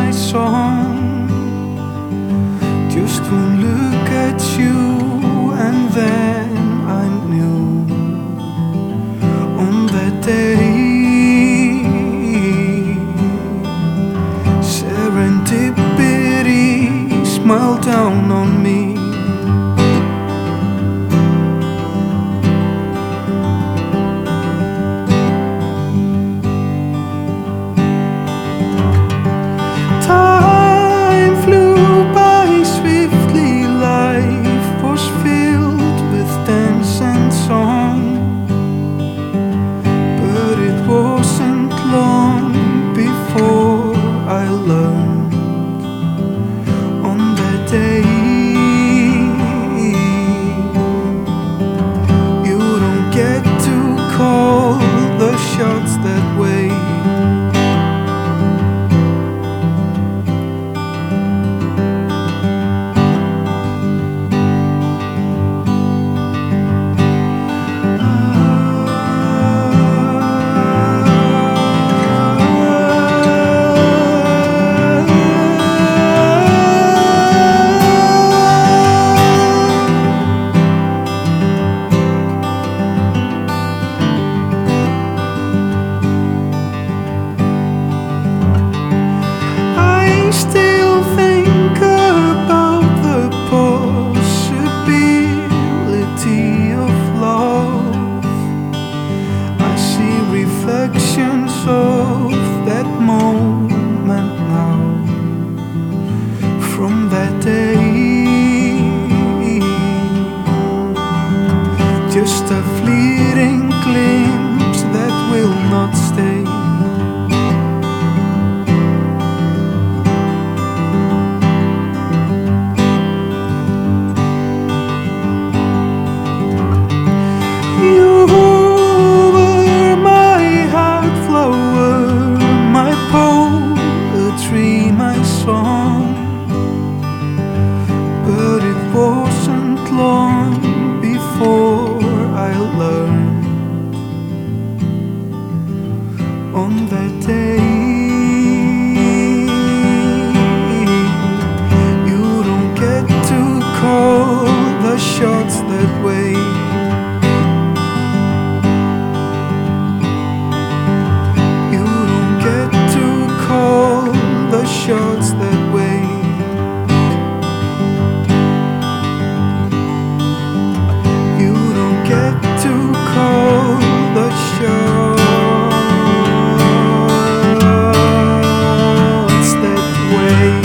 my song. Just one look at you and then I knew. On that day, serendipity smiled down on me. Time flew by swiftly, life was filled with dance and song. But it wasn't long before I learned. On that day, you don't get to call the shots that way. Still think about the possibility of love. I see reflections of that moment now. From that day, just a fleeting glimpse that will not stay. You were my heart flower, my poetry, my song. But it wasn't long before I learned. On that day, you don't get to call the shots that way. Shots that way. You don't get to call the shots that way.